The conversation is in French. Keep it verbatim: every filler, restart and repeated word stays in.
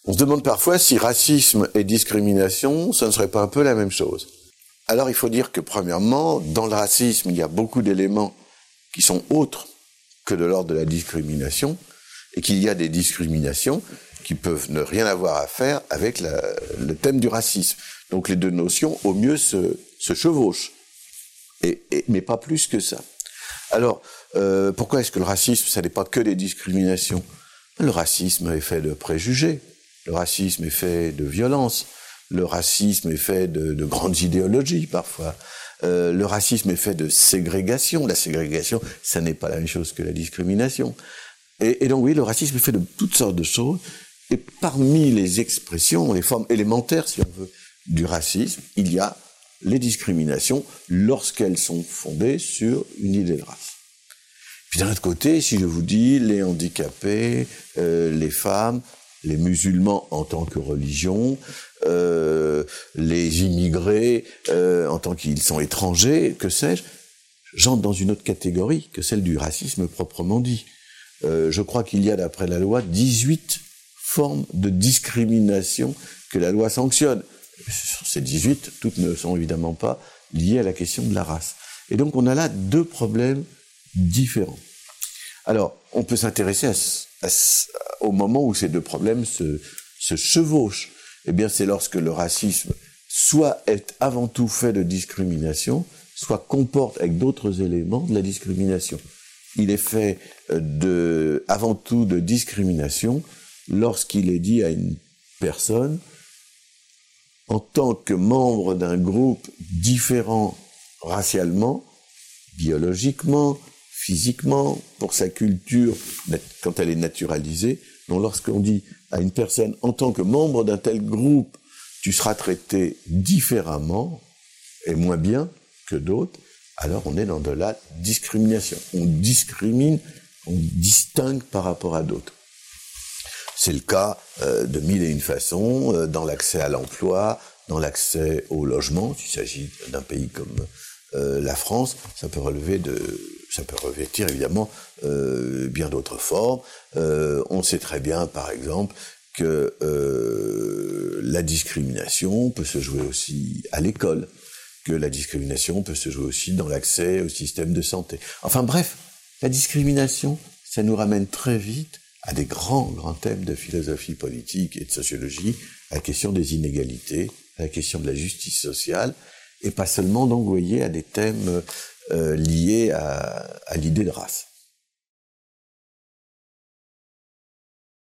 On se demande parfois si racisme et discrimination, ça ne serait pas un peu la même chose. Alors il faut dire que premièrement, dans le racisme, il y a beaucoup d'éléments qui sont autres que de l'ordre de la discrimination, et qu'il y a des discriminations qui peuvent ne rien avoir à faire avec la, le thème du racisme. Donc les deux notions, au mieux, se, se chevauchent, et, et, mais pas plus que ça. Alors, euh, pourquoi est-ce que le racisme, ça n'est pas que des discriminations ? Le racisme est fait de préjugés, le racisme est fait de violence, le racisme est fait de, de grandes idéologies parfois, euh, le racisme est fait de ségrégation. La ségrégation, ça n'est pas la même chose que la discrimination. Et, et donc oui, le racisme est fait de toutes sortes de choses, et parmi les expressions, les formes élémentaires, si on veut, du racisme, il y a les discriminations lorsqu'elles sont fondées sur une idée de race. Puis d'un autre côté, si je vous dis les handicapés, euh, les femmes, les musulmans en tant que religion, euh, les immigrés euh, en tant qu'ils sont étrangers, que sais-je, j'entre dans une autre catégorie que celle du racisme proprement dit. Euh, je crois qu'il y a, d'après la loi, dix-huit formes de discrimination que la loi sanctionne. Sur ces dix-huit, toutes ne sont évidemment pas liées à la question de la race. Et donc on a là deux problèmes différents. Alors, on peut s'intéresser à, à, au moment où ces deux problèmes se, se chevauchent. Eh bien, c'est lorsque le racisme soit est avant tout fait de discrimination, soit comporte avec d'autres éléments de la discrimination. Il est fait de, avant tout de discrimination lorsqu'il est dit à une personne, en tant que membre d'un groupe différent racialement, biologiquement, physiquement, pour sa culture, quand elle est naturalisée. Donc lorsqu'on dit à une personne, en tant que membre d'un tel groupe, tu seras traité différemment et moins bien que d'autres, alors on est dans de la discrimination. On discrimine, on distingue par rapport à d'autres. C'est le cas euh, de mille et une façons, euh, dans l'accès à l'emploi, dans l'accès au logement. S'il s'agit d'un pays comme euh, la France, ça peut relever de, ça peut revêtir évidemment euh, bien d'autres formes. Euh, on sait très bien, par exemple, que euh, la discrimination peut se jouer aussi à l'école, que la discrimination peut se jouer aussi dans l'accès au système de santé. Enfin bref, la discrimination, ça nous ramène très vite à des grands, grands thèmes de philosophie politique et de sociologie, à la question des inégalités, à la question de la justice sociale, et pas seulement, donc, vous voyez, à des thèmes euh, liés à, à l'idée de race.